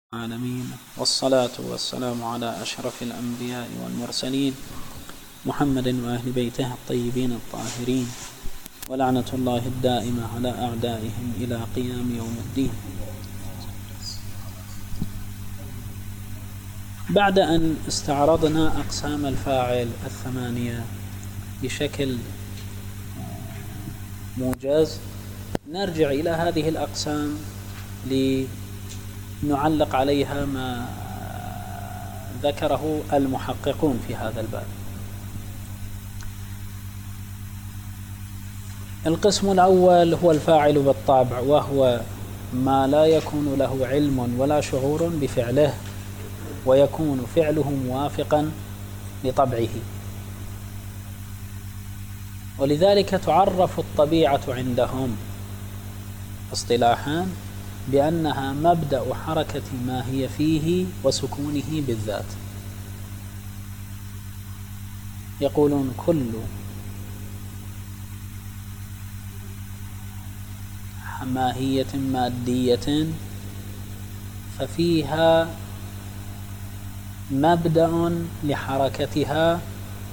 العالمين، والصلاة والسلام على أشرف الأنبياء والمرسلين محمد وأهل بيته الطيبين الطاهرين، ولعنة الله الدائمة على أعدائهم إلى قيام يوم الدين. بعد أن استعرضنا أقسام الفاعل الثمانية بشكل موجز، نرجع إلى هذه الأقسام لنعلق عليها ما ذكره المحققون في هذا الباب. القسم الأول هو الفاعل بالطبع، وهو ما لا يكون له علم ولا شعور بفعله، ويكون فعله موافقا لطبعه. ولذلك تعرف الطبيعة عندهم اصطلاحا بأنها مبدأ حركة ما هي فيه وسكونه بالذات. يقولون كل ماهية مادية ففيها مبدأ لحركتها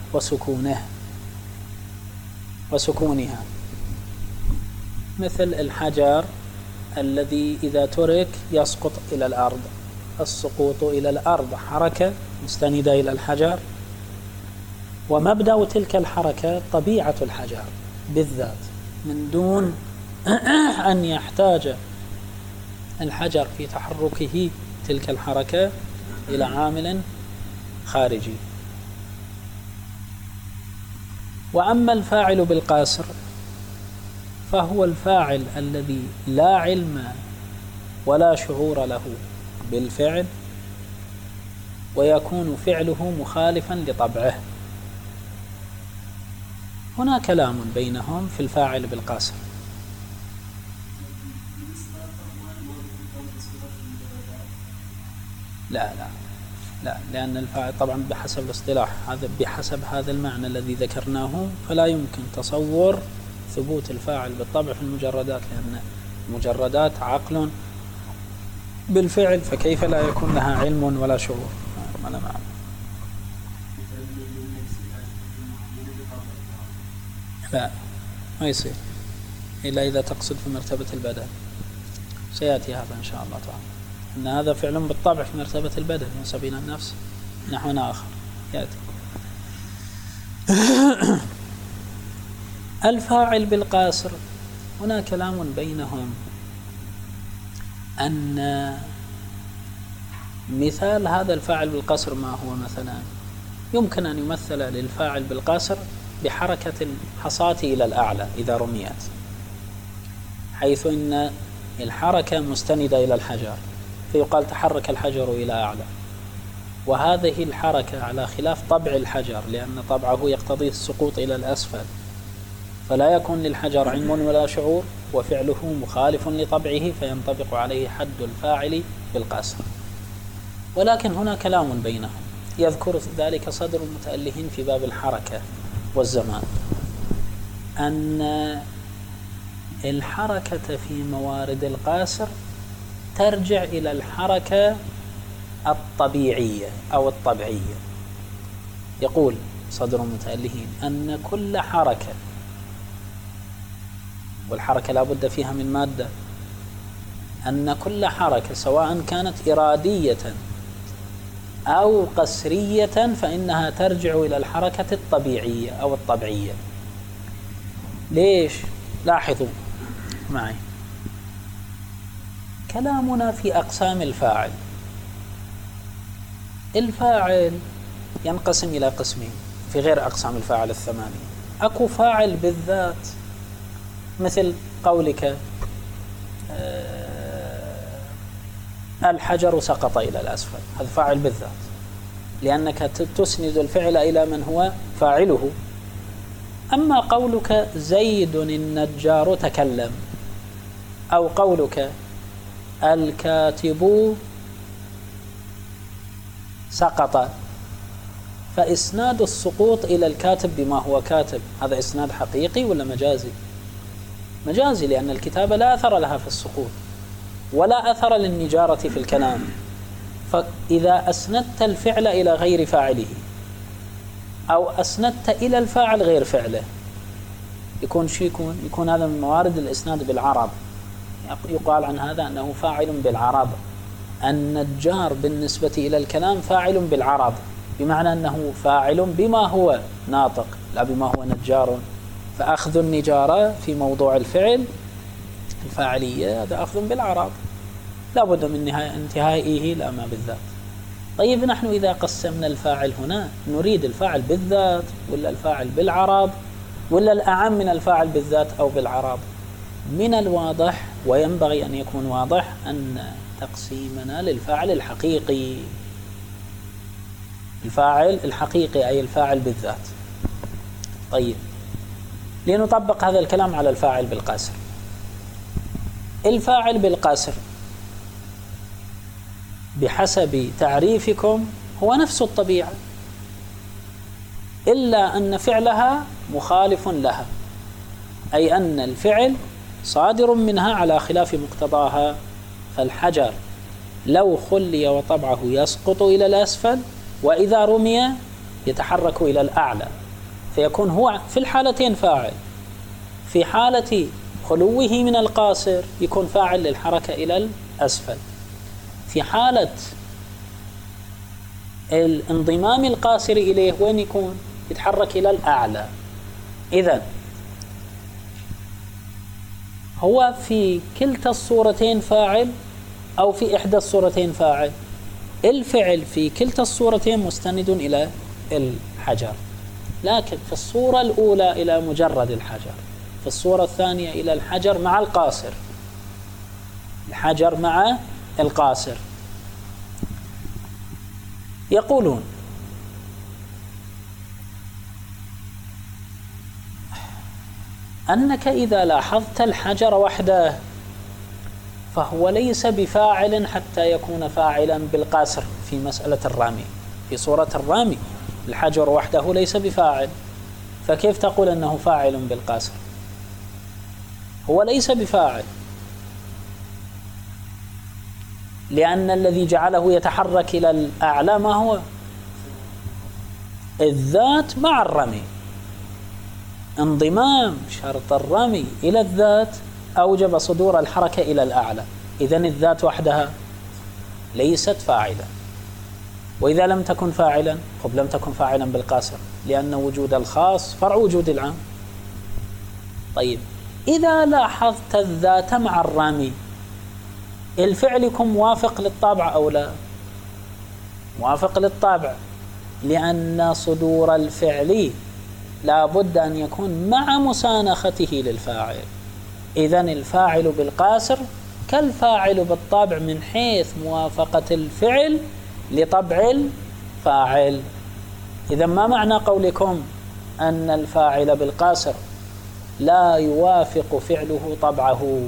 وسكونها، مثل الحجر الذي إذا ترك يسقط إلى الأرض. السقوط إلى الأرض حركة مستندة إلى الحجر، ومبدأ تلك الحركة طبيعة الحجر بالذات، من دون أن يحتاج الحجر في تحركه تلك الحركة إلى عامل خارجي. وأما الفاعل بالقصر فهو الفاعل الذي لا علم ولا شعور له بالفعل، ويكون فعله مخالفا لطبعه. هنا كلام بينهم في الفاعل بالقصر. لا، لأن الفاعل طبعا بحسب الاصطلاح هذا، بحسب هذا المعنى الذي ذكرناه، فلا يمكن تصور ثبوت الفاعل بالطبع في المجردات، لأن المجردات عقل بالفعل، فكيف لا يكون لها علم ولا شعور؟ ما لا معنى. لا، ما يصير إلا إذا تقصد في مرتبة البدن. سيأتي هذا إن شاء الله تعالى، أن هذا فعل بالطبع في مرتبة البدن من سبيل النفس نحو آخر يأتي. الفاعل بالقاصر هنا كلام بينهم أن مثال هذا الفاعل بالقصر ما هو. مثلا يمكن أن يمثل للفاعل بالقصر بحركة الحصاة إلى الأعلى إذا رميت، حيث إن الحركة مستندة إلى الحجر، فيقال تحرك الحجر إلى أعلى. وهذه الحركة على خلاف طبع الحجر، لأن طبعه يقتضي السقوط إلى الأسفل، فلا يكون للحجر علم ولا شعور، وفعله مخالف لطبعه، فينطبق عليه حد الفاعل بالقصر. ولكن هنا كلام بينهم، يذكر ذلك صدر المتألهين في باب الحركة والزمان، أن الحركة في موارد القاصر ترجع إلى الحركة الطبيعية أو الطبيعية. يقول صدر المتألهين أن كل حركة، والحركة لا بد فيها من مادة، أن كل حركة سواء كانت إرادية أو قسرية فإنها ترجع إلى الحركة الطبيعية أو الطبيعية. ليش؟ لاحظوا معي كلامنا في أقسام الفاعل. الفاعل ينقسم إلى قسمين في غير أقسام الفاعل الثمانية. أكو فاعل بالذات، مثل قولك الحجر سقط إلى الأسفل، هذا فاعل بالذات، لأنك تسند الفعل إلى من هو فاعله. أما قولك زيد النجار تكلم، أو قولك الكاتب سقط، فإسناد السقوط إلى الكاتب بما هو كاتب، هذا إسناد حقيقي ولا مجازي؟ مجازي، لأن الكتابة لا أثر لها في السقوط، ولا أثر للنجارة في الكلام، فإذا أسندت الفعل إلى غير فاعله أو أسندت إلى الفاعل غير فعله يكون يكون هذا من موارد الإسناد بالعرض. يقال عن هذا أنه فاعل بالعرض. النجار بالنسبة إلى الكلام فاعل بالعرض، بمعنى أنه فاعل بما هو ناطق لا بما هو نجار. فأخذ النجارة في موضوع الفعل الفاعلية هذا أخذ بالعرض لا بد من انتهائه لا ما بالذات. طيب نحن إذا قسمنا الفاعل هنا نريد الفاعل بالذات ولا الفاعل بالعرض ولا الأعم من الفاعل بالذات أو بالعرض؟ من الواضح وينبغي أن يكون واضح أن تقسيمنا للفاعل الحقيقي. الفاعل الحقيقي أي الفاعل بالذات. طيب لنطبق هذا الكلام على الفاعل بالقاسر. الفاعل بالقاسر بحسب تعريفكم هو نفس الطبيعة، إلا أن فعلها مخالف لها، أي أن الفعل صادر منها على خلاف مقتضاها. فالحجر لو خلي وطبعه يسقط إلى الأسفل، وإذا رمي يتحرك إلى الأعلى، فيكون هو في الحالتين فاعل. في حالة خلوه من القاصر يكون فاعل للحركة إلى الأسفل، في حالة الانضمام القاصر إليه وين يكون؟ يتحرك إلى الأعلى. إذن هو في كلتا الصورتين فاعل أو في إحدى الصورتين فاعل. الفعل في كلتا الصورتين مستند إلى الحجر، لكن في الصورة الأولى إلى مجرد الحجر، في الصورة الثانية إلى الحجر مع القاصر، الحجر مع القاصر. يقولون أنك إذا لاحظت الحجر وحده فهو ليس بفاعل حتى يكون فاعلا بالقاسر في مسألة الرامي. في صورة الرامي الحجر وحده ليس بفاعل، فكيف تقول أنه فاعل بالقاسر؟ هو ليس بفاعل، لأن الذي جعله يتحرك إلى الأعلى ما هو؟ الذات مع الرمي. انضمام شرط الرمي إلى الذات أوجب صدور الحركة إلى الأعلى. إذن الذات وحدها ليست فاعلا، وإذا لم تكن فاعلا لم تكن فاعلا بالقاسر، لأن وجود الخاص فرع وجود العام. طيب إذا لاحظت الذات مع الرامي الفعل يكون موافق للطابع أو لا؟ موافق للطابع، لأن صدور الفعل لا بد أن يكون مع مسانخته للفاعل. إذن الفاعل بالقاسر كالفاعل بالطابع من حيث موافقة الفعل لطبع الفاعل. إذن ما معنى قولكم أن الفاعل بالقاسر لا يوافق فعله طبعه؟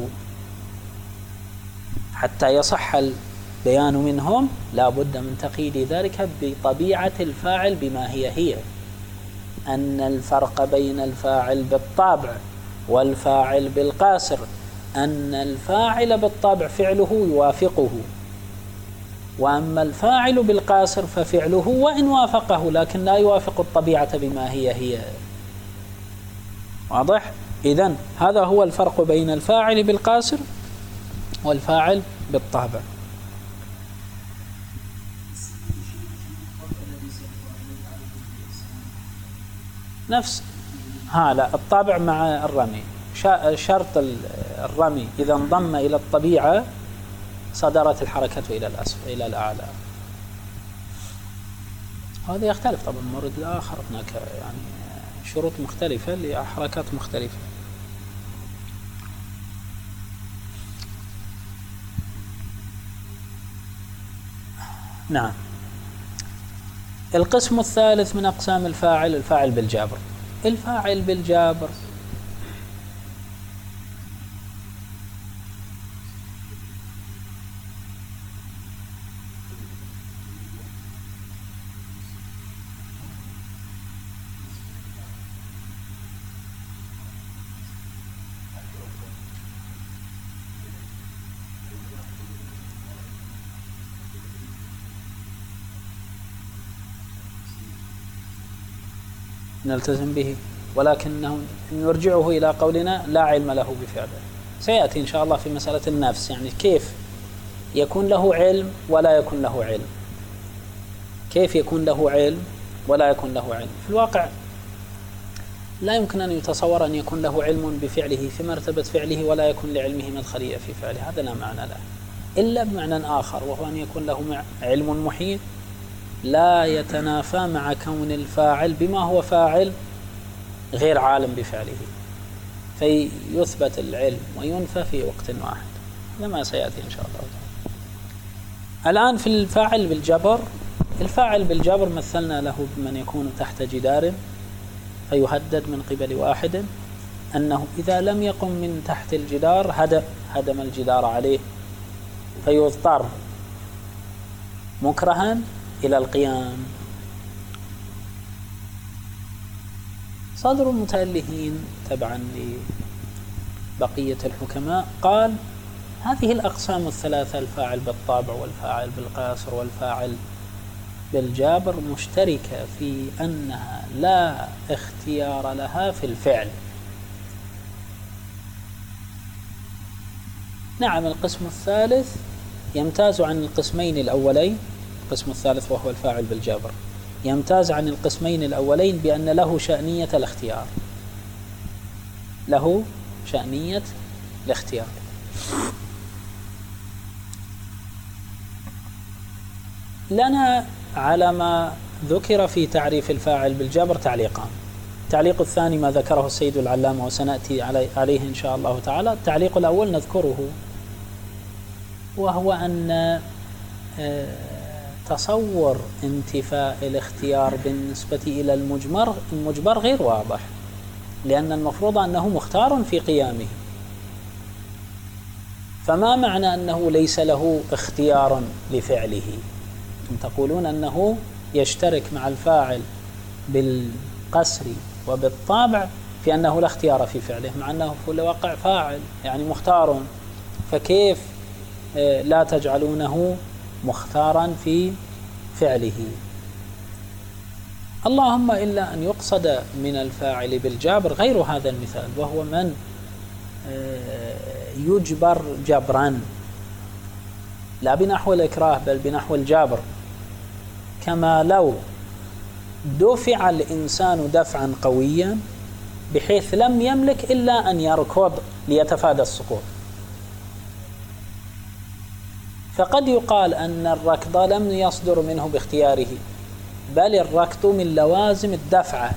حتى يصح البيان منهم لا بد من تقييد ذلك بطبيعة الفاعل بما هي أن الفرق بين الفاعل بالطابع والفاعل بالقاسر أن الفاعل بالطابع فعله يوافقه، وأما الفاعل بالقاسر ففعله وإن وافقه لكن لا يوافق الطبيعة بما هي. واضح؟ إذن هذا هو الفرق بين الفاعل بالقاسر والفاعل بالطابع. نفس لا الطابع مع الرمي، شرط الرمي إذا انضم إلى الطبيعة صدرت الحركة إلى الأسفل إلى الأعلى. هذا يختلف طبعا من مورد الآخر، هناك يعني شروط مختلفة لحركات مختلفة. نعم. القسم الثالث من أقسام الفاعل الفاعل بالجابر. الفاعل بالجابر نلتزم به، ولكنه نرجعه إلى قولنا لا علم له بفعله. سيأتي إن شاء الله في مسألة النفس، يعني كيف يكون له علم ولا يكون له علم، كيف يكون له علم ولا يكون له علم. في الواقع لا يمكن أن يتصور أن يكون له علم بفعله في مرتبة فعله ولا يكون لعلمه مدخلية في فعله، هذا لا معنى له، إلا بمعنى آخر، وهو أن يكون له علم محيط لا يتنافى مع كون الفاعل بما هو فاعل غير عالم بفعله، فيثبت العلم وينفى في وقت واحد، لما سيأتي إن شاء الله تعالى. الآن في الفاعل بالجبر، الفاعل بالجبر مثلنا له بمن يكون تحت جدار فيهدد من قبل واحد أنه إذا لم يقم من تحت الجدار هدم الجدار عليه، فيضطر مكرها إلى القيام. صدر المتألهين تبعا لبقية الحكماء قال هذه الأقسام الثلاثة، الفاعل بالطابع والفاعل بالقاصر والفاعل بالجابر، مشتركة في أنها لا اختيار لها في الفعل. نعم، القسم الثالث يمتاز عن القسمين الأولين، القسم الثالث وهو الفاعل بالجبر يمتاز عن القسمين الأولين بأن له شأنية الاختيار، له شأنية الاختيار. لنا على ما ذكر في تعريف الفاعل بالجبر تعليقان. التعليق الثاني ما ذكره السيد العلامة وسنأتي عليه إن شاء الله تعالى. التعليق الأول نذكره، وهو أن تصور انتفاء الاختيار بالنسبة إلى المجبر غير واضح، لأن المفروض أنه مختار في قيامه، فما معنى أنه ليس له اختيار لفعله؟ تقولون أنه يشترك مع الفاعل بالقسر وبالطابع في أنه لا اختيار في فعله، مع أنه في الواقع فاعل يعني مختار، فكيف لا تجعلونه مختارا في فعله؟ اللهم إلا أن يقصد من الفاعل بالجبر غير هذا المثال، وهو من يجبر جبرا لا بنحو الإكراه بل بنحو الجبر، كما لو دفع الإنسان دفعا قويا بحيث لم يملك إلا أن يركض ليتفادى السقوط، فقد يقال أن الركض لم يصدر منه باختياره، بل الركض من لوازم الدفعة،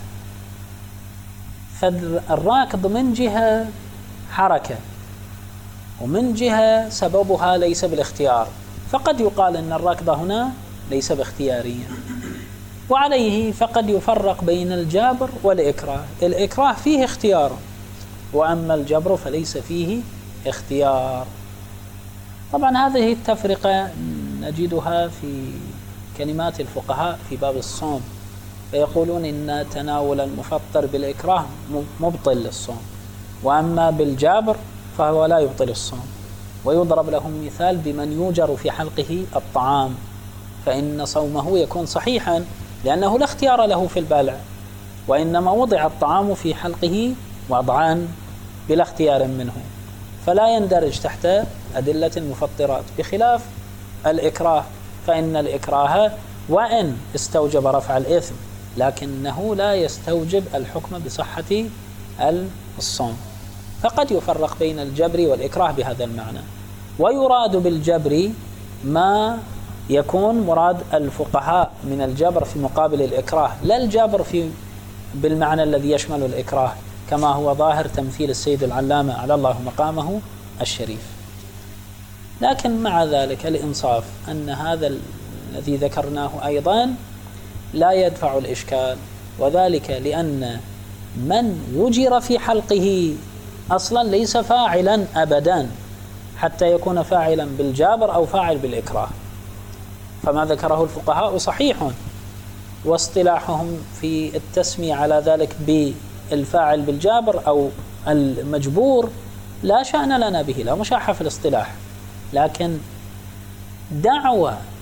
فالراكض من جهة حركة ومن جهة سببها ليس بالاختيار، فقد يقال أن الركض هنا ليس باختياريا. وعليه فقد يفرق بين الجبر والإكراه، الإكراه فيه اختيار، وأما الجبر فليس فيه اختيار. طبعا هذه التفرقة نجدها في كلمات الفقهاء في باب الصوم، فيقولون إن تناول المفطر بالإكراه مبطل للصوم، وأما بالجبر فهو لا يبطل الصوم. ويضرب لهم مثال بمن يوجر في حلقه الطعام، فإن صومه يكون صحيحا لأنه لا اختيار له في البلع، وإنما وضع الطعام في حلقه وضعان بلا اختيار منه، فلا يندرج تحت أدلة المفطرات، بخلاف الإكراه، فإن الإكراه وإن استوجب رفع الإثم لكنه لا يستوجب الحكم بصحة الصوم. فقد يفرق بين الجبر والإكراه بهذا المعنى. ويراد بالجبر ما يكون مراد الفقهاء من الجبر في مقابل الإكراه، لا الجبر بالمعنى الذي يشمل الإكراه، كما هو ظاهر تمثيل السيد العلامة على الله مقامه الشريف. لكن مع ذلك الإنصاف أن هذا الذي ذكرناه أيضا لا يدفع الإشكال، وذلك لأن من وجر في حلقه أصلا ليس فاعلا أبدا حتى يكون فاعلا بالجبر أو فاعل بالإكراه، فما ذكره الفقهاء صحيح، واصطلاحهم في التسمية على ذلك بالفاعل بالجبر أو المجبور لا شأن لنا به، لا مشاحة في الاصطلاح، لكن دعوة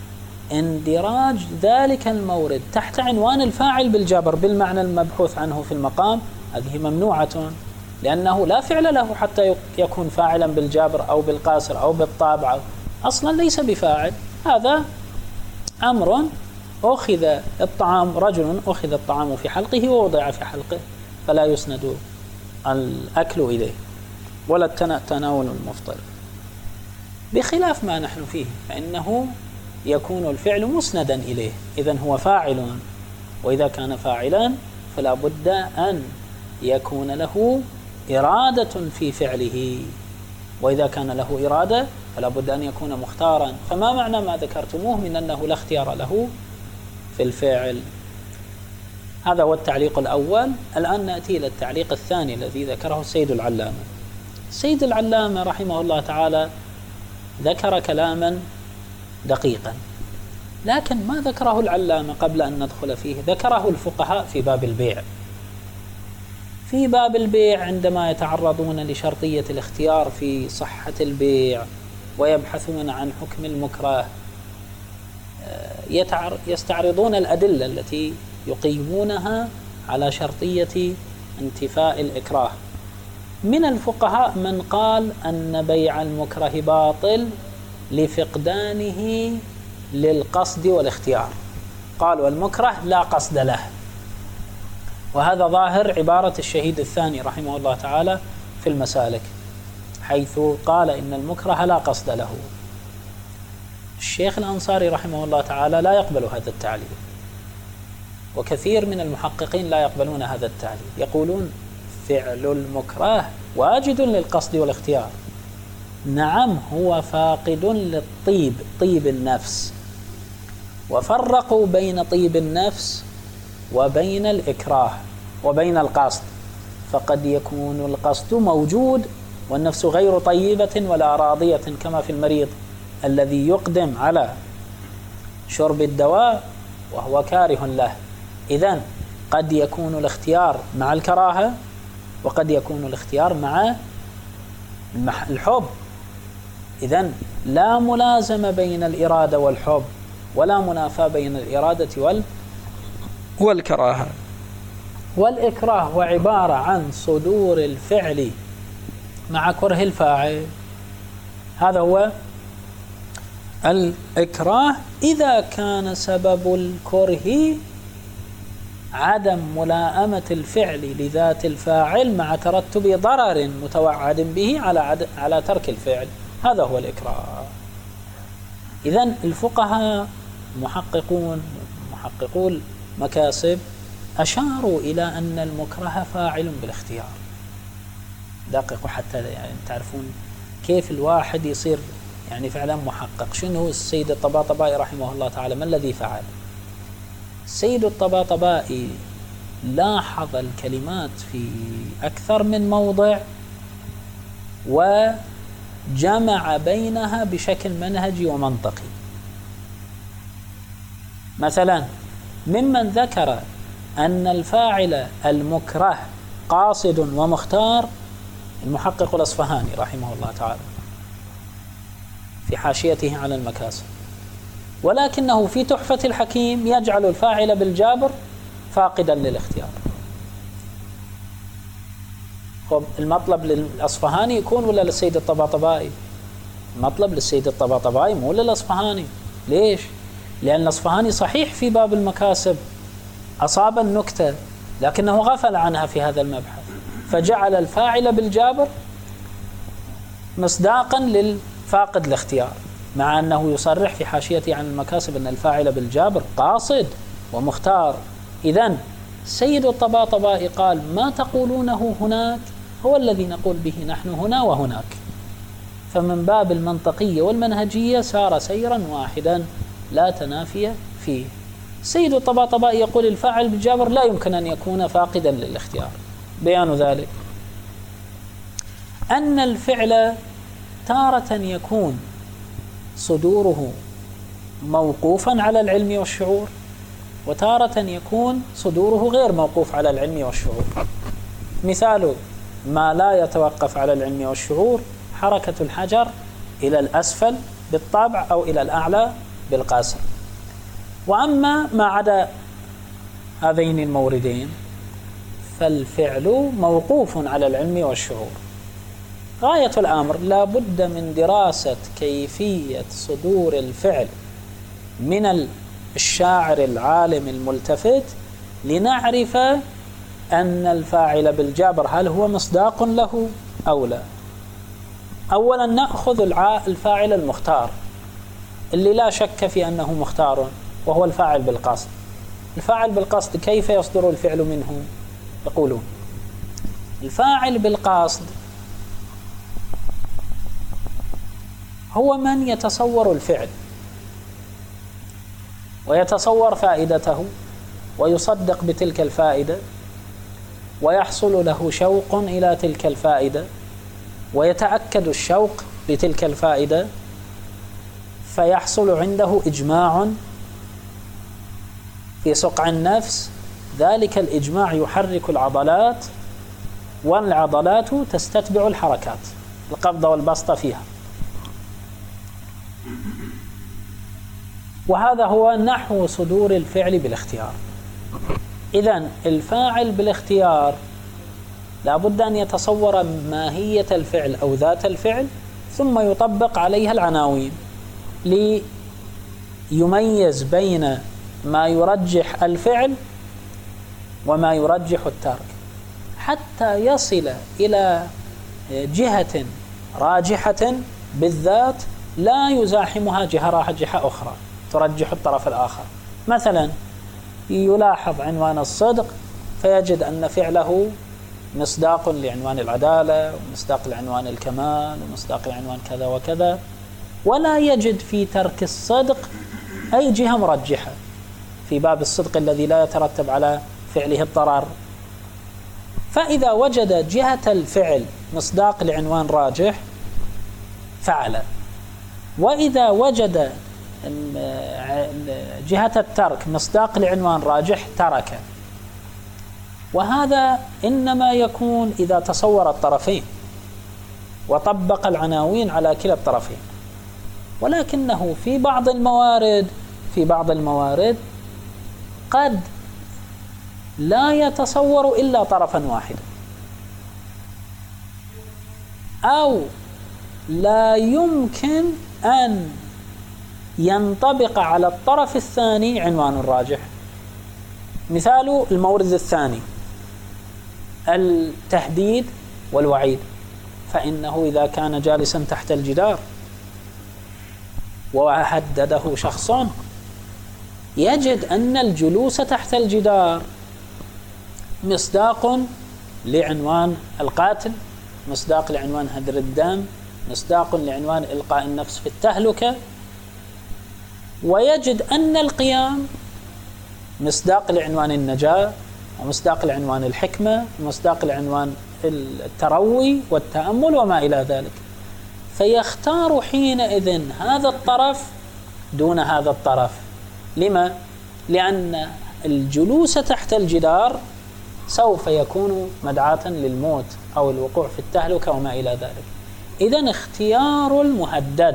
اندراج ذلك المورد تحت عنوان الفاعل بالجبر بالمعنى المبحوث عنه في المقام، هذه ممنوعة، لأنه لا فعل له حتى يكون فاعلا بالجبر أو بالقاصر أو بالطابع، أصلا ليس بفاعل. هذا أمر أخذ الطعام، رجل أخذ الطعام في حلقه ووضع في حلقه، فلا يسند الأكل إليه ولا تناول المفطر، بخلاف ما نحن فيه فإنه يكون الفعل مسندا إليه، إذن هو فاعل، وإذا كان فاعلا فلا بد أن يكون له إرادة في فعله، وإذا كان له إرادة فلا بد أن يكون مختارا. فما معنى ما ذكرتموه من أنه لا اختيار له في الفعل؟ هذا هو التعليق الأول. الآن نأتي إلى التعليق الثاني الذي ذكره السيد العلامة. السيد العلامة رحمه الله تعالى ذكر كلاما دقيقا، لكن ما ذكره العلامة قبل أن ندخل فيه ذكره الفقهاء في باب البيع. في باب البيع عندما يتعرضون لشرطية الاختيار في صحة البيع ويبحثون عن حكم المكره، يستعرضون الأدلة التي يقيمونها على شرطية انتفاء الإكراه. من الفقهاء من قال أن بيع المكره باطل لفقدانه للقصد والاختيار، قال والمكره لا قصد له، وهذا ظاهر عبارة الشهيد الثاني رحمه الله تعالى في المسالك، حيث قال إن المكره لا قصد له. الشيخ الأنصاري رحمه الله تعالى لا يقبل هذا التعليل، وكثير من المحققين لا يقبلون هذا التعليل، يقولون فعل المكره واجد للقصد والاختيار، نعم هو فاقد للطيب، طيب النفس، وفرقوا بين طيب النفس وبين الإكراه وبين القصد، فقد يكون القصد موجود والنفس غير طيبة ولا راضية، كما في المريض الذي يقدم على شرب الدواء وهو كاره له. إذن قد يكون الاختيار مع الكراهة، وقد يكون الاختيار مع الحب. إذن لا ملازمة بين الإرادة والحب، ولا منافاة بين الإرادة والكراهة. والإكراه هو عبارة عن صدور الفعل مع كره الفاعل، هذا هو الإكراه. إذا كان سبب الكره عدم ملائمة الفعل لذات الفاعل مع ترتب ضرر متوعد به على ترك الفعل، هذا هو الإكراه. إذن الفقهاء محققو المكاسب أشاروا إلى أن المكره فاعل بالاختيار. دققوا حتى يعني تعرفون كيف الواحد يصير يعني فعلا محقق. شنو السيد الطباطبائي رحمه الله تعالى ما الذي فعل؟ السيد الطباطبائي لاحظ الكلمات في أكثر من موضع وجمع بينها بشكل منهجي ومنطقي. مثلا ممن ذكر أن الفاعل المكره قاصد ومختار المحقق الأصفهاني رحمه الله تعالى في حاشيته على المكاسب، ولكنه في تحفة الحكيم يجعل الفاعل بالجابر فاقدا للاختيار. خب المطلب للأصفهاني يكون ولا للسيد الطباطبائي؟ المطلب للسيد الطباطبائي مو للأصفهاني. ليش؟ لأن الأصفهاني صحيح في باب المكاسب أصاب النكتة لكنه غفل عنها في هذا المبحث، فجعل الفاعل بالجابر مصداقا للفاقد الاختيار، مع أنه يصرح في حاشيته عن المكاسب أن الفاعل بالجابر قاصد ومختار. إذن سيد الطباطبائي قال ما تقولونه هناك هو الذي نقول به نحن هنا وهناك، فمن باب المنطقية والمنهجية سار سيرا واحدا لا تنافي فيه. سيد الطباطبائي يقول الفاعل بالجابر لا يمكن أن يكون فاقدا للاختيار. بيان ذلك أن الفعل تارة يكون صدوره موقوفا على العلم والشعور، وتارة يكون صدوره غير موقوف على العلم والشعور. مثال ما لا يتوقف على العلم والشعور حركة الحجر إلى الأسفل بالطبع أو إلى الأعلى بالقاسم، وأما ما عدا هذين الموردين فالفعل موقوف على العلم والشعور. غاية الأمر لا بد من دراسة كيفية صدور الفعل من الشاعر العالم الملتفت لنعرف أن الفاعل بالجبر هل هو مصداق له أو لا. أولا نأخذ الفاعل المختار اللي لا شك في أنه مختار، وهو الفاعل بالقصد. الفاعل بالقصد كيف يصدر الفعل منه؟ يقولون الفاعل بالقصد هو من يتصور الفعل ويتصور فائدته ويصدق بتلك الفائدة ويحصل له شوق إلى تلك الفائدة ويتأكد الشوق لتلك الفائدة، فيحصل عنده إجماع في صقع النفس. ذلك الإجماع يحرك العضلات، والعضلات تستتبع الحركات، القبض والبسط فيها. وهذا هو نحو صدور الفعل بالاختيار. إذن الفاعل بالاختيار لا بد أن يتصور ماهية الفعل أو ذات الفعل، ثم يطبق عليها العناوين ليميز بين ما يرجح الفعل وما يرجح الترك، حتى يصل إلى جهة راجحة بالذات لا يزاحمها جهة راجحة أخرى ترجح الطرف الآخر. مثلا يلاحظ عنوان الصدق فيجد أن فعله مصداق لعنوان العدالة، ومصداق لعنوان الكمال، ومصداق لعنوان كذا وكذا، ولا يجد في ترك الصدق أي جهة مرجحة في باب الصدق الذي لا يترتب على فعله الضرر. فإذا وجد جهة الفعل مصداق لعنوان راجح فعل، وإذا وجد جهة الترك مصداق لعنوان راجح ترك. وهذا إنما يكون إذا تصور الطرفين وطبق العناوين على كلا الطرفين، ولكنه في بعض الموارد قد لا يتصور إلا طرفا واحدا، أو لا يمكن أن ينطبق على الطرف الثاني عنوان راجح. مثال المورد الثاني التهديد والوعيد، فإنه إذا كان جالسا تحت الجدار وهدده شخص يجد أن الجلوس تحت الجدار مصداق لعنوان القاتل، مصداق لعنوان هدر الدم، مصداق لعنوان إلقاء النفس في التهلكة، ويجد أن القيام مصداق لعنوان النجاة، ومصداق لعنوان الحكمة، ومصداق لعنوان التروي والتأمل وما إلى ذلك. فيختار حينئذ هذا الطرف دون هذا الطرف. لما؟ لأن الجلوس تحت الجدار سوف يكون مدعاة للموت أو الوقوع في التهلكة وما إلى ذلك. إذن اختيار المهدد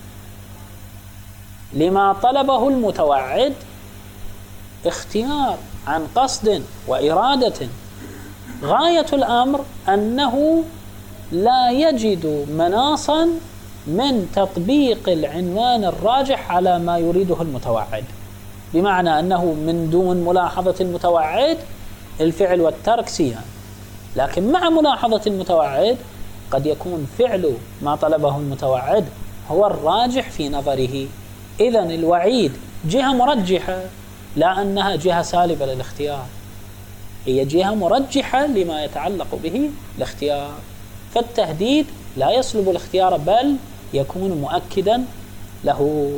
لما طلبه المتوعد اختيار عن قصد وإرادة. غاية الأمر أنه لا يجد مناصا من تطبيق العنوان الراجح على ما يريده المتوعد، بمعنى أنه من دون ملاحظة المتوعد الفعل والترك سيان، لكن مع ملاحظة المتوعد قد يكون فعل ما طلبه المتوعد هو الراجح في نظره. إذن الوعيد جهة مرجحة، لا أنها جهة سالبة للاختيار، هي جهة مرجحة لما يتعلق به الاختيار. فالتهديد لا يسلب الاختيار بل يكون مؤكدا له.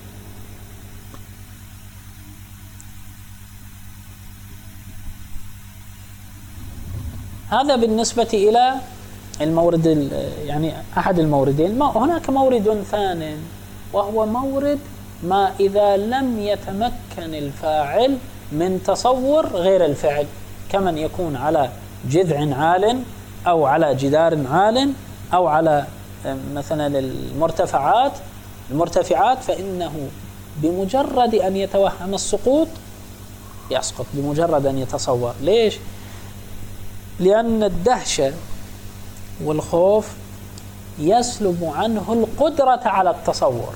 هذا بالنسبة إلى المورد، يعني أحد الموردين. هناك مورد ثاني، وهو مورد ما إذا لم يتمكن الفاعل من تصور غير الفعل، كمن يكون على جذع عال أو على جدار عال أو على مثلا المرتفعات، فإنه بمجرد أن يتوهم السقوط يسقط، بمجرد أن يتصور. ليش؟ لأن الدهشة والخوف يسلب عنه القدرة على التصور،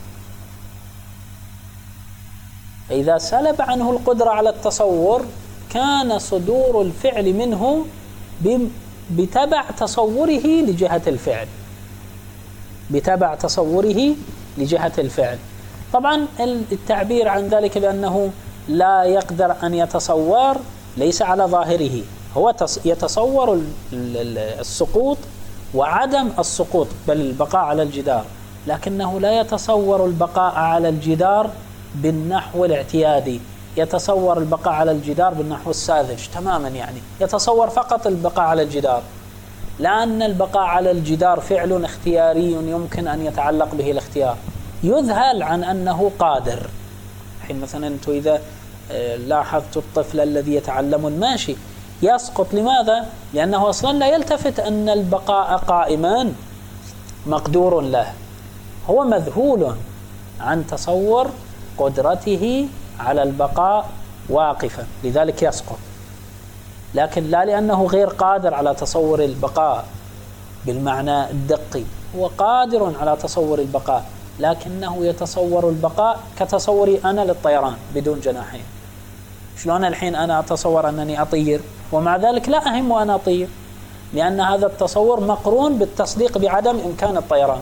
فإذا سلب عنه القدرة على التصور كان صدور الفعل منه بتبع تصوره لجهة الفعل، بتبع تصوره لجهة الفعل. طبعا التعبير عن ذلك بأنه لا يقدر أن يتصور ليس على ظاهره، هو يتصور السقوط وعدم السقوط بل البقاء على الجدار، لكنه لا يتصور البقاء على الجدار بالنحو الاعتيادي، يتصور البقاء على الجدار بالنحو الساذج تماما، يعني يتصور فقط البقاء على الجدار، لأن البقاء على الجدار فعل اختياري يمكن أن يتعلق به الاختيار، يذهل عن أنه قادر. حين مثلا أنتم إذا لاحظت الطفل الذي يتعلم الماشي يسقط، لماذا؟ لأنه أصلا لا يلتفت أن البقاء قائما مقدور له، هو مذهول عن تصور قدرته على البقاء واقفا، لذلك يسقط. لكن لا لأنه غير قادر على تصور البقاء بالمعنى الدقي، هو قادر على تصور البقاء، لكنه يتصور البقاء كتصوري أنا للطيران بدون جناحين. شلون الحين أنا أتصور أنني أطير ومع ذلك لا أهم وأنا أطير، لأن هذا التصور مقرون بالتصديق بعدم إمكان الطيران.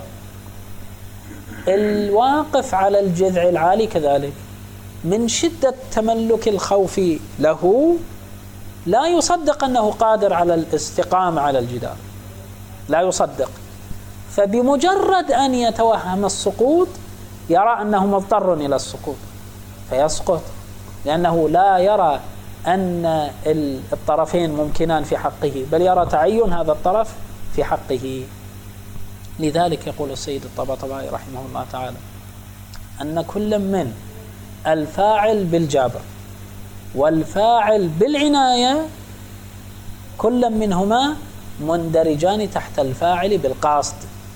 الواقف على الجذع العالي كذلك من شدة تملك الخوف له لا يصدق أنه قادر على الاستقامة على الجدار، لا يصدق، فبمجرد أن يتوهم السقوط يرى أنه مضطر إلى السقوط فيسقط، لأنه لا يرى أن الطرفين ممكنان في حقه، بل يرى تعين هذا الطرف في حقه. لذلك يقول السيد الطباطبائي رحمه الله تعالى أن كل من الفاعل بالجبر والفاعل بالعناية كل منهما مندرجان تحت الفاعل بالقصد،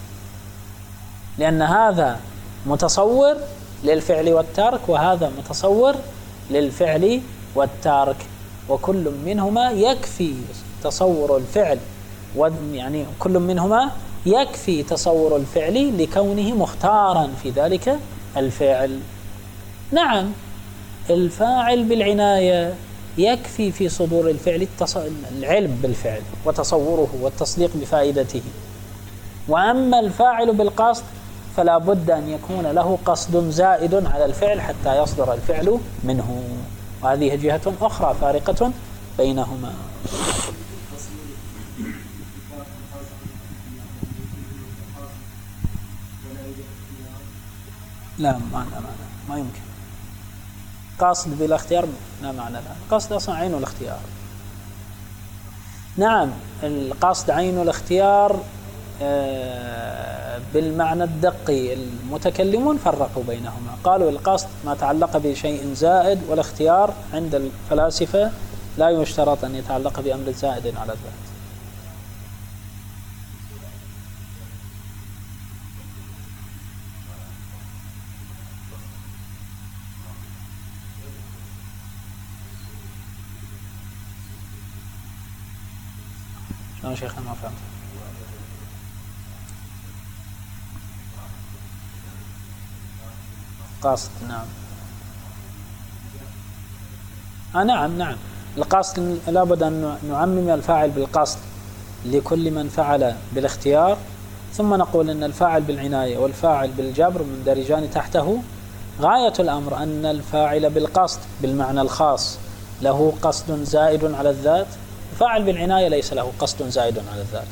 لأن هذا متصور للفعل والترك وهذا متصور للفعل والترك، وكل منهما يكفي تصور الفعل، يعني كل منهما يكفي تصور الفعل لكونه مختارا في ذلك الفعل. نعم الفاعل بالعناية يكفي في صدور الفعل العلم بالفعل وتصوره والتصديق بفائدته، وأما الفاعل بالقصد فلا بد أن يكون له قصد زائد على الفعل حتى يصدر الفعل منه، وهذه جهة أخرى فارقة بينهما. لا ما يمكن قصد بلا اختيار، لا معنى له. القصد أصلا عين الاختيار. نعم القصد عين الاختيار بالمعنى الدقي المتكلمون فرقوا بينهما، قالوا القصد ما تعلق بشيء زائد، والاختيار عند الفلاسفة لا يشترط أن يتعلق بأمر زائد على الذات. شلون شيخنا ما فهمت؟ قصد نعم نعم القصد لابد أن نعمم الفاعل بالقصد لكل من فعل بالاختيار، ثم نقول أن الفاعل بالعناية والفاعل بالجبر مندرجان تحته. غاية الأمر أن الفاعل بالقصد بالمعنى الخاص له قصد زائد على الذات، الفاعل بالعناية ليس له قصد زائد على الذات.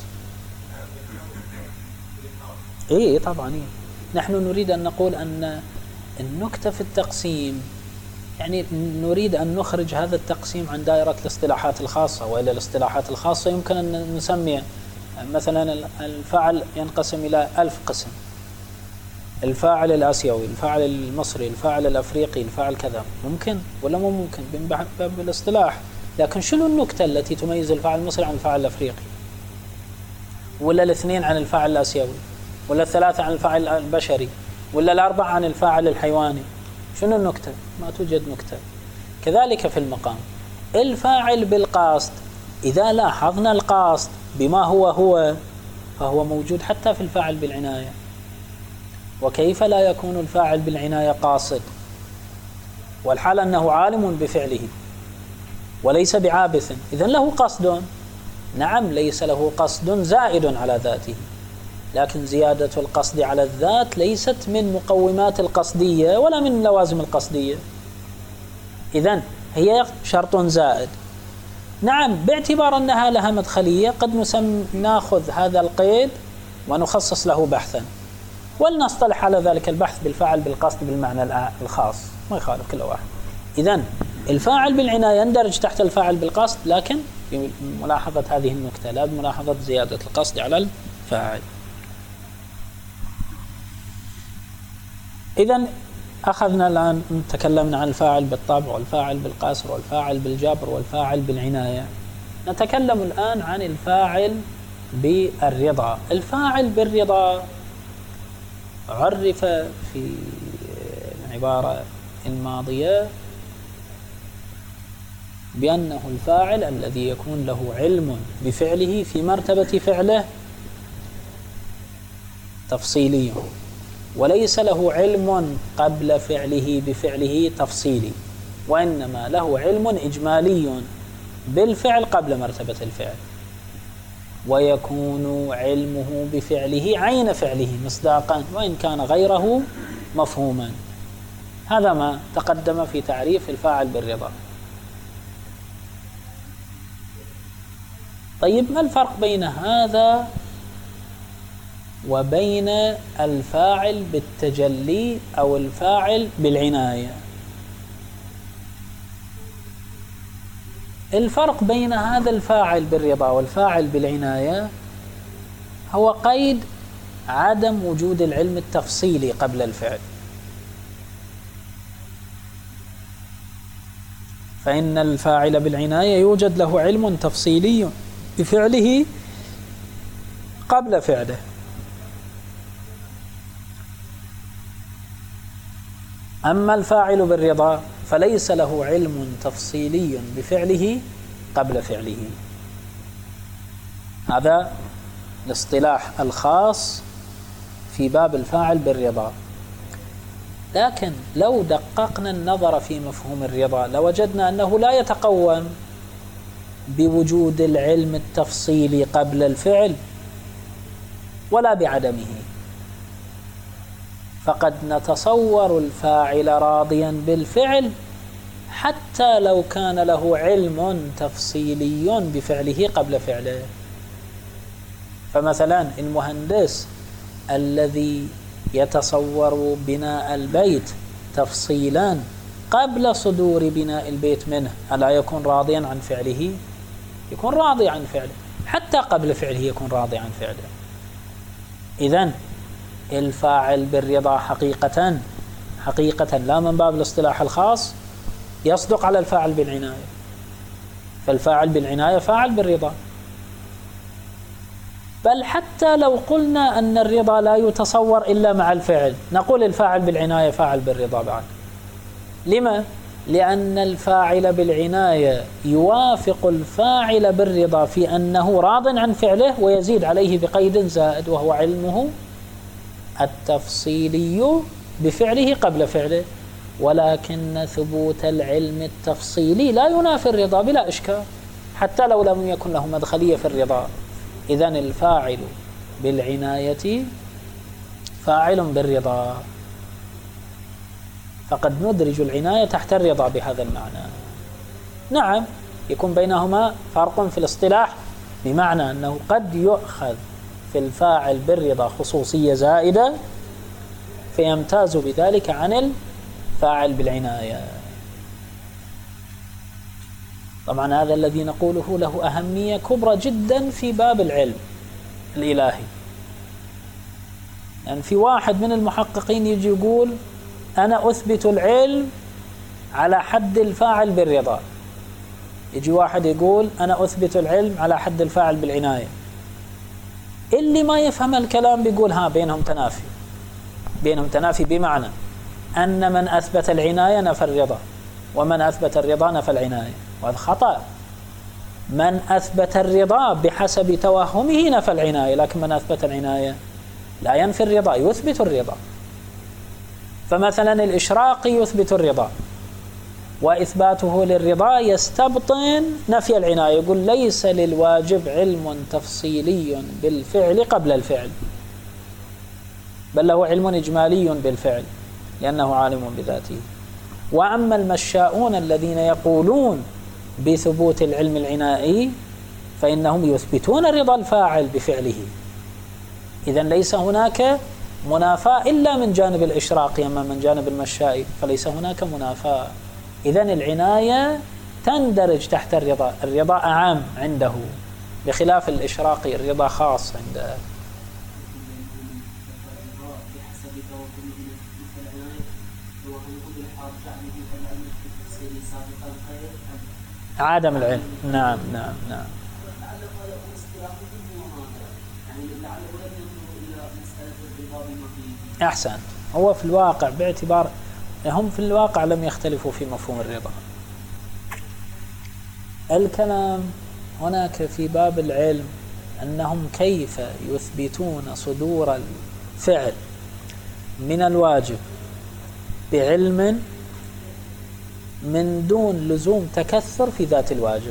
إيه طبعا نحن نريد أن نقول أن النكتة في التقسيم، يعني نريد أن نخرج هذا التقسيم عن دائرة الاصطلاحات الخاصة، وإلى الاصطلاحات الخاصة يمكن أن نسمي مثلا الفاعل ينقسم إلى 1000 قسم، الفاعل الآسيوي، الفاعل المصري، الفاعل الأفريقي، الفاعل كذا، ممكن ولا مو ممكن من باب الاصطلاح. لكن شنو النكتة التي تميز الفاعل المصري عن الفاعل الأفريقي، ولا الاثنين عن الفاعل الآسيوي، ولا الثلاثة عن الفاعل البشري، ولا الأربعة عن الفاعل الحيواني؟ شنو النكتة؟ ما توجد نكتة. كذلك في المقام، الفاعل بالقصد إذا لاحظنا القصد بما هو فهو موجود حتى في الفاعل بالعناية. وكيف لا يكون الفاعل بالعناية قاصد والحال أنه عالم بفعله وليس بعابث؟ إذن له قصد. نعم، ليس له قصد زائد على ذاته، لكن زيادة القصد على الذات ليست من مقومات القصدية ولا من لوازم القصدية، إذن هي شرط زائد. نعم، باعتبار أنها لها مدخلية قد ناخذ هذا القيد ونخصص له بحثا، ولنصطلح على ذلك البحث بالفاعل بالقصد بالمعنى الخاص، ما يخالف كل واحد. إذن الفاعل بالعناية يندرج تحت الفاعل بالقصد، لكن بملاحظة هذه النكتة، لا بملاحظة زيادة القصد على الفاعل. إذن أخذنا الآن، تكلمنا عن الفاعل بالطبع والفاعل بالقصر والفاعل بالجبر والفاعل بالعناية. نتكلم الآن عن الفاعل بالرضا. الفاعل بالرضا عرف في العبارة الماضية بأنه الفاعل الذي يكون له علم بفعله في مرتبة فعله تفصيلي، وليس له علم قبل فعله بفعله تفصيلي، وإنما له علم إجمالي بالفعل قبل مرتبة الفعل، ويكون علمه بفعله عين فعله مصداقا وإن كان غيره مفهوما. هذا ما تقدم في تعريف الفاعل بالرضا. طيب، ما الفرق بين هذا وبين الفاعل بالتجلي أو الفاعل بالعناية؟ الفرق بين هذا الفاعل بالرضا والفاعل بالعناية هو قيد عدم وجود العلم التفصيلي قبل الفعل. فإن الفاعل بالعناية يوجد له علم تفصيلي بفعله قبل فعله، أما الفاعل بالرضا فليس له علم تفصيلي بفعله قبل فعله. هذا الاصطلاح الخاص في باب الفاعل بالرضا. لكن لو دققنا النظر في مفهوم الرضا لوجدنا أنه لا يتقوم بوجود العلم التفصيلي قبل الفعل ولا بعدمه، فقد نتصور الفاعل راضيا بالفعل حتى لو كان له علم تفصيلي بفعله قبل فعله. فمثلا المهندس الذي يتصور بناء البيت تفصيلا قبل صدور بناء البيت منه، ألا يكون راضيا عن فعله؟ يكون راضي عن فعله، حتى قبل فعله يكون راضي عن فعله. إذن الفاعل بالرضا حقيقة لا من باب الاصطلاح الخاص يصدق على الفاعل بالعناية، فالفاعل بالعناية فاعل بالرضا. بل حتى لو قلنا أن الرضا لا يتصور إلا مع الفعل نقول الفاعل بالعناية فاعل بالرضا بعد. لما؟ لأن الفاعل بالعناية يوافق الفاعل بالرضا في أنه راض عن فعله ويزيد عليه بقيد زائد وهو علمه التفصيلي بفعله قبل فعله. ولكن ثبوت العلم التفصيلي لا ينافي الرضا بلا إشكال، حتى لو لم يكن له مدخلية في الرضا. إذن الفاعل بالعناية فاعل بالرضا، فقد ندرج العناية تحت الرضا بهذا المعنى. نعم، يكون بينهما فرق في الاصطلاح، بمعنى أنه قد يؤخذ في الفاعل بالرضا خصوصية زائدة فيمتاز بذلك عن الفاعل بالعناية. طبعا هذا الذي نقوله له أهمية كبرى جدا في باب العلم الإلهي. يعني في واحد من المحققين يجي يقول أنا أثبت العلم على حد الفاعل بالرضا، يجي واحد يقول أنا أثبت العلم على حد الفاعل بالعناية. اللي ما يفهم الكلام بيقول بينهم تنافي. بمعنى أن من أثبت العناية نفى الرضا، ومن أثبت الرضا نفى العناية، وهذا خطأ. من أثبت الرضا بحسب توهمه نفى العناية، لكن من أثبت العناية لا ينفي الرضا، يثبت الرضا. فمثلا الإشراقي يثبت الرضا، وإثباته للرضا يستبطن نفي العناية، يقول ليس للواجب علم تفصيلي بالفعل قبل الفعل، بل له علم إجمالي بالفعل لأنه عالم بذاته. وأما المشاؤون الذين يقولون بثبوت العلم العنائي فإنهم يثبتون رضا الفاعل بفعله. إذن ليس هناك منافاة إلا من جانب الإشراقي، أما من جانب المشائي فليس هناك منافاة. إذن العناية تندرج تحت الرضا، الرضا أعام عنده بخلاف الإشراقي، الرضا خاص عنده. عدم العلم، نعم نعم نعم. أحسن. هو في الواقع باعتبار هم في الواقع لم يختلفوا في مفهوم الرضا. الكلام هناك في باب العلم أنهم كيف يثبتون صدور الفعل من الواجب بعلم من دون لزوم تكثر في ذات الواجب.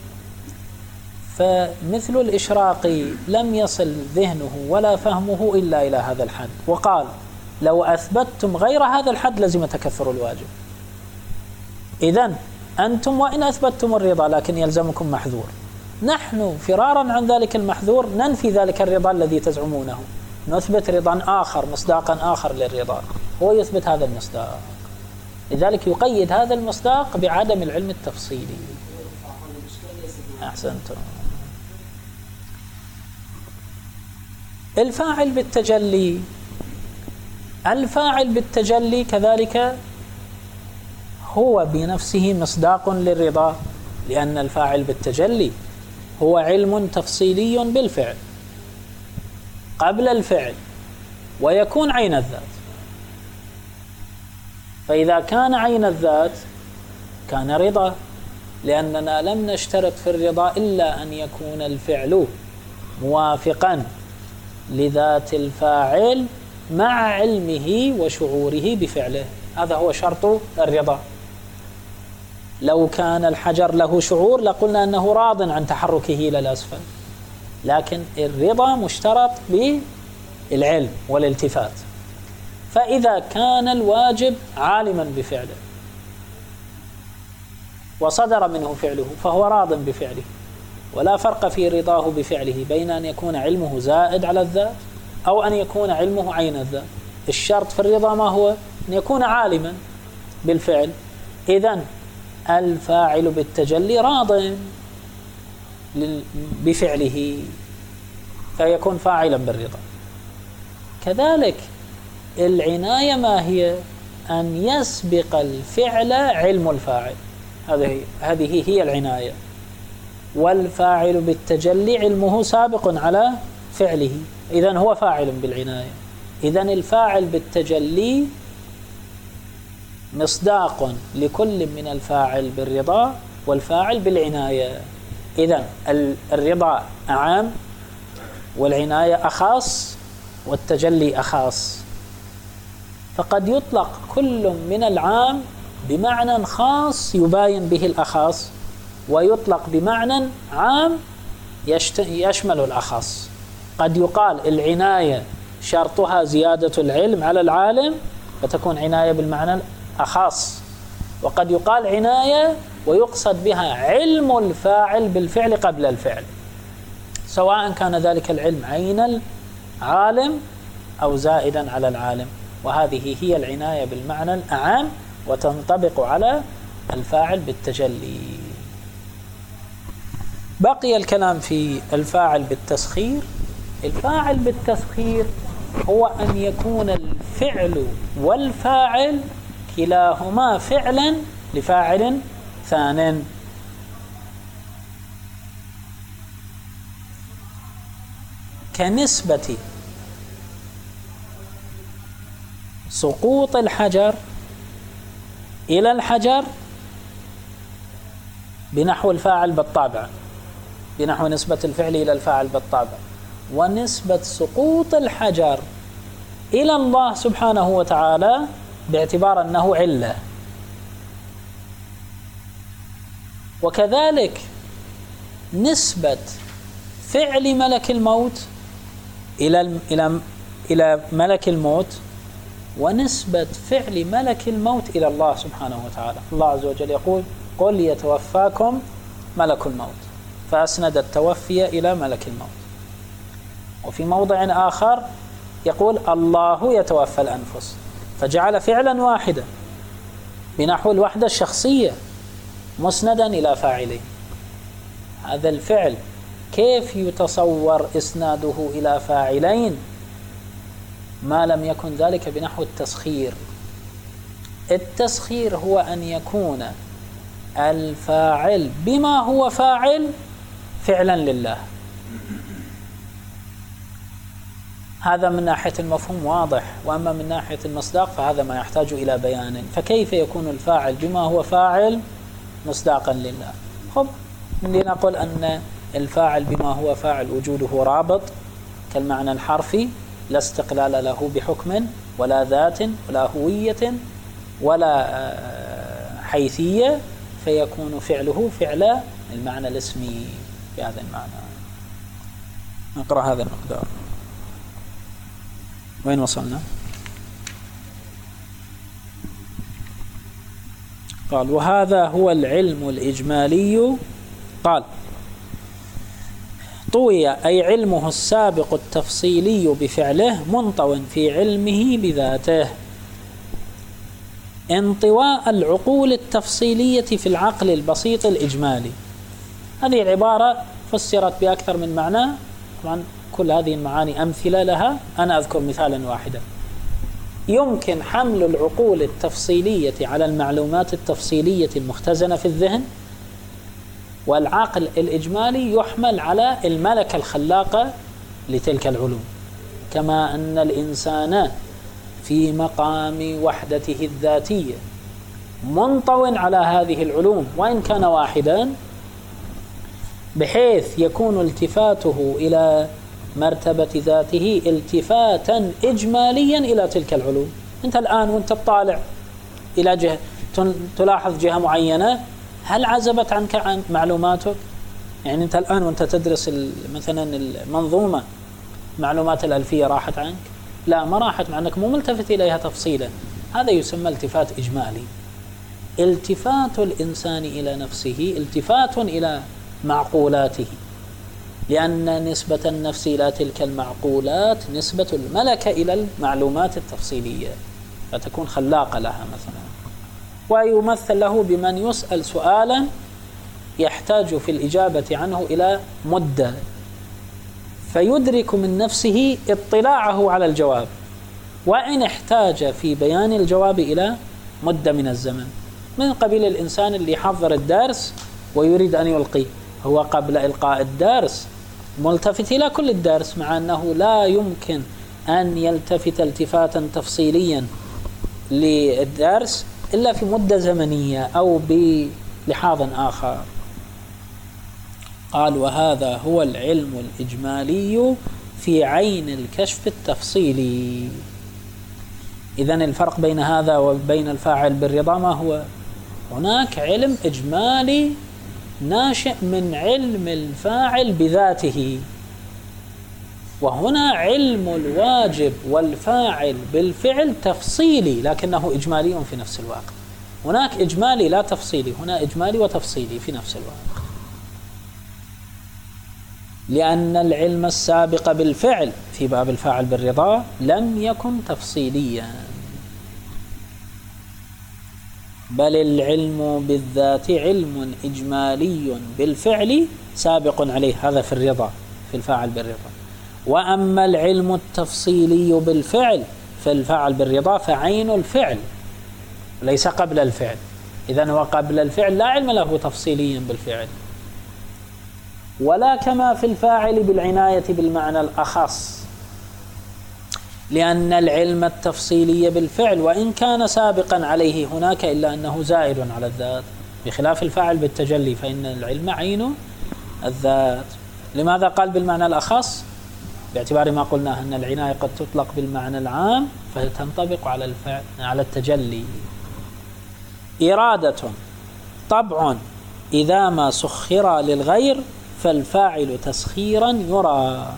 فمثل الإشراقي لم يصل ذهنه ولا فهمه إلا إلى هذا الحد، وقال لو أثبتتم غير هذا الحد لزم تكثر الواجب. إذن أنتم وإن أثبتتم الرضا لكن يلزمكم محذور، نحن فرارا عن ذلك المحذور ننفي ذلك الرضا الذي تزعمونه، نثبت رضا آخر، مصداقا آخر للرضا، هو يثبت هذا المصداق. لذلك يقيد هذا المصداق بعدم العلم التفصيلي. أحسنتم. الفاعل بالتجلي، الفاعل بالتجلي كذلك هو بنفسه مصداق للرضا، لأن الفاعل بالتجلي هو علم تفصيلي بالفعل قبل الفعل، ويكون عين الذات. فإذا كان عين الذات كان رضا، لأننا لم نشترط في الرضا إلا أن يكون الفعل موافقا لذات الفاعل مع علمه وشعوره بفعله، هذا هو شرط الرضا. لو كان الحجر له شعور لقلنا أنه راض عن تحركه إلى الأسفل، لكن الرضا مشترط بالعلم والالتفات. فإذا كان الواجب عالما بفعله وصدر منه فعله فهو راض بفعله، ولا فرق في رضاه بفعله بين أن يكون علمه زائد على الذات أو أن يكون علمه عين الذات. الشرط في الرضا ما هو؟ أن يكون عالما بالفعل. إذن الفاعل بالتجلي راض بفعله فيكون فاعلا بالرضا. كذلك العناية ما هي؟ أن يسبق الفعل علم الفاعل، هذه هي العناية. والفاعل بالتجلي علمه سابق على فعله، إذن هو فاعل بالعناية. إذن الفاعل بالتجلي مصداق لكل من الفاعل بالرضا والفاعل بالعناية. إذن الرضا أعام والعناية أخص والتجلي أخص. فقد يطلق كل من العام بمعنى خاص يباين به الأخص، ويطلق بمعنى عام يشمل الأخص. قد يقال العناية شرطها زيادة العلم على العالم فتكون عناية بالمعنى الأخص، وقد يقال عناية ويقصد بها علم الفاعل بالفعل قبل الفعل، سواء كان ذلك العلم عين العالم أو زائدا على العالم. وهذه هي العناية بالمعنى الأعام وتنطبق على الفاعل بالتجلي. بقي الكلام في الفاعل بالتسخير. الفاعل بالتسخير هو أن يكون الفعل والفاعل كلاهما فعلا لفاعل ثان. كنسبة سقوط الحجر إلى الحجر بنحو الفاعل بالطابع، بنحو نسبة الفعل إلى الفاعل بالطابع، ونسبة سقوط الحجر إلى الله سبحانه وتعالى باعتبار أنه علة. وكذلك نسبة فعل ملك الموت إلى ملك الموت، ونسبة فعل ملك الموت إلى الله سبحانه وتعالى. الله عز وجل يقول: قل يتوفاكم ملك الموت، فأسند التوفي إلى ملك الموت. وفي موضع آخر يقول: الله يتوفى الأنفس، فجعل فعلا واحدا بنحو الوحدة الشخصية مسندا إلى فاعلين. هذا الفعل كيف يتصور إسناده إلى فاعلين ما لم يكن ذلك بنحو التسخير؟ التسخير هو أن يكون الفاعل بما هو فاعل فعلا لله. هذا من ناحية المفهوم واضح، وأما من ناحية المصداق فهذا ما يحتاج إلى بيان. فكيف يكون الفاعل بما هو فاعل مصداقا لله؟ لنقول أن الفاعل بما هو فاعل وجوده رابط كالمعنى الحرفي، لا استقلال له بحكم ولا ذات ولا هوية ولا حيثية، فيكون فعله فعل المعنى الاسمي بهذا المعنى. نقرأ هذا المقدار. وين وصلنا؟ قال: وهذا هو العلم الإجمالي. قال: طوي أي علمه السابق التفصيلي بفعله منطو في علمه بذاته. انطواء العقول التفصيلية في العقل البسيط الإجمالي. هذه العبارة فسرت بأكثر من معنى، طبعا كل هذه المعاني أمثلة لها، أنا أذكر مثالا واحدا. يمكن حمل العقول التفصيلية على المعلومات التفصيلية المختزنة في الذهن، والعقل الإجمالي يحمل على الملكة الخلاقة لتلك العلوم، كما أن الإنسان في مقام وحدته الذاتية منطو على هذه العلوم وإن كان واحدا، بحيث يكون التفاته إلى مرتبة ذاته التفاتا إجماليا إلى تلك العلوم. أنت الآن وأنت تطالع إلى جهة، تلاحظ جهة معينة، هل عزبت عنك عن معلوماتك؟ يعني أنت الآن وأنت تدرس مثلا المنظومة، معلومات الألفية راحت عنك؟ لا، ما راحت، مع أنك مو ملتفت إليها تفصيلا. هذا يسمى التفات إجمالي. التفات الإنسان إلى نفسه التفات إلى معقولاته، لأن نسبة النفس إلى تلك المعقولات نسبة الملكة إلى المعلومات التفصيلية، فتكون خلاقة لها مثلا. ويمثل له بمن يسأل سؤالا يحتاج في الإجابة عنه إلى مدة، فيدرك من نفسه اطلاعه على الجواب، وإن احتاج في بيان الجواب إلى مدة من الزمن. من قبيل الإنسان اللي يحضر الدرس ويريد أن يلقي، هو قبل إلقاء الدرس ملتفت إلى كل الدرس، مع أنه لا يمكن أن يلتفت التفاتا تفصيليا للدرس إلا في مدة زمنية أو بلحاظ آخر. قال: وهذا هو العلم الإجمالي في عين الكشف التفصيلي. إذن الفرق بين هذا وبين الفاعل بالرضا ما هو؟ هناك علم إجمالي ناشئ من علم الفاعل بذاته، وهنا علم الواجب والفاعل بالفعل تفصيلي لكنه إجمالي في نفس الوقت. هناك إجمالي لا تفصيلي، هنا إجمالي وتفصيلي في نفس الوقت، لأن العلم السابق بالفعل في باب الفاعل بالرضا لم يكن تفصيليا، بل العلم بالذات علم إجمالي بالفعل سابق عليه، هذا في الرضا في الفاعل بالرضا. وأما العلم التفصيلي بالفعل في الفاعل بالرضا فعين الفعل ليس قبل الفعل. إذن هو قبل الفعل لا علم له تفصيليا بالفعل، ولا كما في الفاعل بالعناية بالمعنى الأخص. لأن العلم التفصيلي بالفعل وإن كان سابقا عليه هناك إلا أنه زائد على الذات، بخلاف الفاعل بالتجلي فإن العلم عين الذات. لماذا قال بالمعنى الأخص؟ باعتبار ما قلناه أن العناية قد تطلق بالمعنى العام فتنطبق على الفعل على التجلي. إرادة طبع إذا ما سخر للغير فالفاعل تسخيرا يرى.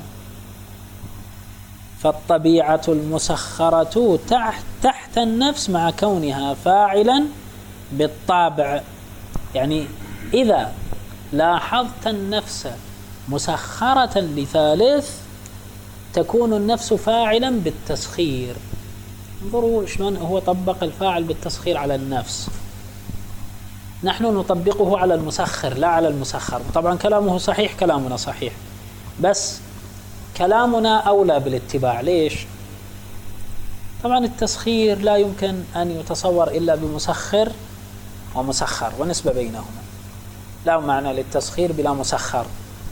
فالطبيعة المسخرة تحت النفس مع كونها فاعلا بالطابع. يعني إذا لاحظت النفس مسخرة لثالث تكون النفس فاعلا بالتسخير. انظروا شلون هو طبق الفاعل بالتسخير على النفس، نحن نطبقه على المسخر لا على المسخر. طبعا كلامه صحيح، كلامنا صحيح، بس كلامنا أولى بالاتباع. ليش؟ طبعا التسخير لا يمكن أن يتصور إلا بمسخر ومسخر ونسبة بينهما، لا معنى للتسخير بلا مسخر.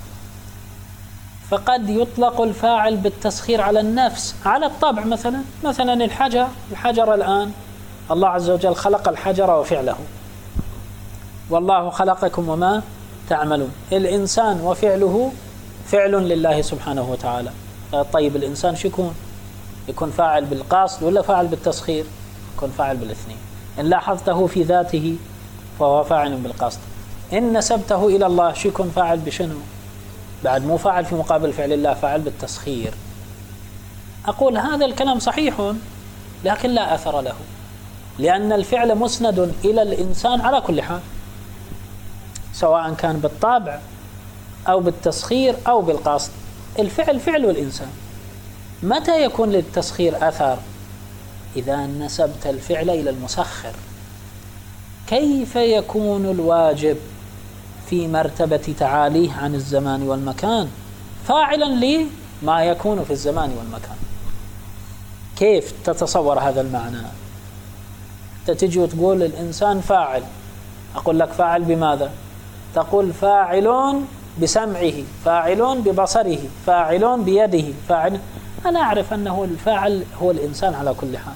فقد يطلق الفاعل بالتسخير على النفس على الطبع. مثلا الحجر الآن الله عز وجل خلق الحجر وفعله، والله خلقكم وما تعملون. الإنسان وفعله فعل لله سبحانه وتعالى. طيب الإنسان شو يكون فاعل بالقصد ولا فاعل بالتسخير؟ يكون فاعل بالاثنين. إن لاحظته في ذاته فهو فاعل بالقصد، إن نسبته إلى الله شو يكون فاعل بشنو؟ بعد مو فاعل في مقابل فعل الله، فاعل بالتسخير. أقول هذا الكلام صحيح لكن لا أثر له، لأن الفعل مسند إلى الإنسان على كل حال، سواء كان بالطابع أو بالتسخير أو بالقصد. الفعل فعل الإنسان. متى يكون للتسخير أثر؟ إذا نسبت الفعل إلى المسخر. كيف يكون الواجب في مرتبة تعاليه عن الزمان والمكان فاعلا لما يكون في الزمان والمكان؟ كيف تتصور هذا المعنى؟ تجي وتقول الإنسان فاعل، أقول لك فاعل بماذا؟ تقول فاعل بسمعه، فاعل ببصره، فاعل بيده، فاعل. أنا أعرف أنه الفاعل هو الإنسان على كل حال.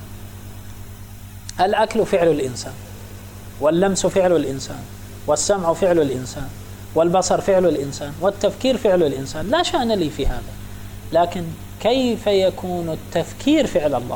الأكل فعل الإنسان، واللمس فعل الإنسان، والسمع فعل الإنسان، والبصر فعل الإنسان، والتفكير فعل الإنسان. لا شأن لي في هذا، لكن كيف يكون التفكير فعل الله؟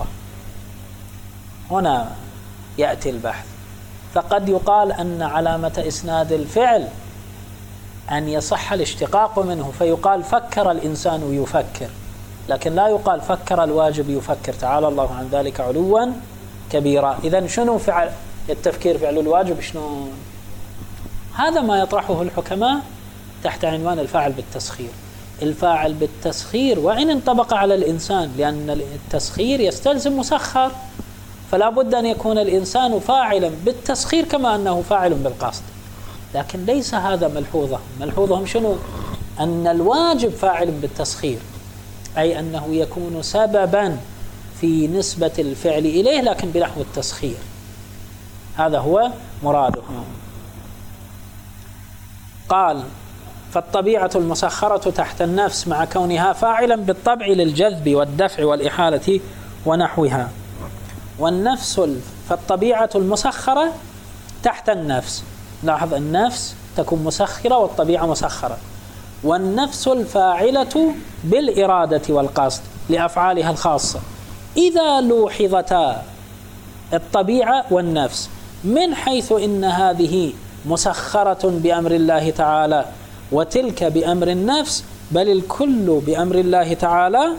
هنا يأتي البحث. فقد يقال أن علامة إسناد الفعل أن يصح الاشتقاق منه، فيقال فكر الإنسان يفكر، لكن لا يقال فكر الواجب يفكر، تعالى الله عن ذلك علوا كبيرا. إذن شنو فعل التفكير فعل الواجب؟ شنو؟ هذا ما يطرحه الحكماء تحت عنوان الفاعل بالتسخير. الفاعل بالتسخير وإن انطبق على الإنسان، لأن التسخير يستلزم مسخر، فلا بد أن يكون الإنسان فاعلا بالتسخير كما أنه فاعل بالقصد، لكن ليس هذا ملحوظهم. ملحوظهم شنو؟ أن الواجب فاعل بالتسخير، أي أنه يكون سببا في نسبة الفعل إليه لكن بنحو التسخير. هذا هو مرادهم. قال فالطبيعة المسخرة تحت النفس مع كونها فاعلا بالطبع للجذب والدفع والإحالة ونحوها. والنفس فالطبيعة المسخرة تحت النفس. لاحظ النفس تكون مسخرة والطبيعة مسخرة. والنفس الفاعلة بالإرادة والقصد لأفعالها الخاصة. إذا لوحظتا الطبيعة والنفس من حيث إن هذه مسخرة بأمر الله تعالى وتلك بأمر النفس، بل الكل بأمر الله تعالى،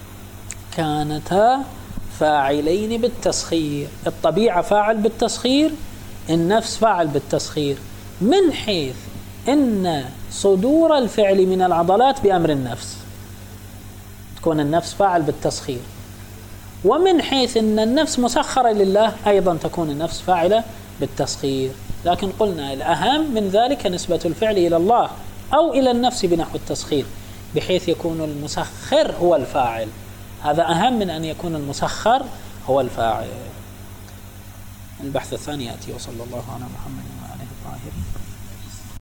كانتا فاعلين بالتسخير. الطبيعة فاعل بالتسخير، النفس فاعل بالتسخير، من حيث إن صدور الفعل من العضلات بأمر النفس، تكون النفس فاعل بالتسخير، ومن حيث إن النفس مسخرة لله أيضا تكون النفس فاعلة بالتسخير. لكن قلنا الأهم من ذلك نسبة الفعل إلى الله أو إلى النفس بنحو التسخير، بحيث يكون المسخر هو الفاعل. هذا أهم من أن يكون المسخر هو الفاعل. البحث الثاني يأتي. وصلى الله على محمد وعلى آله الطاهرين.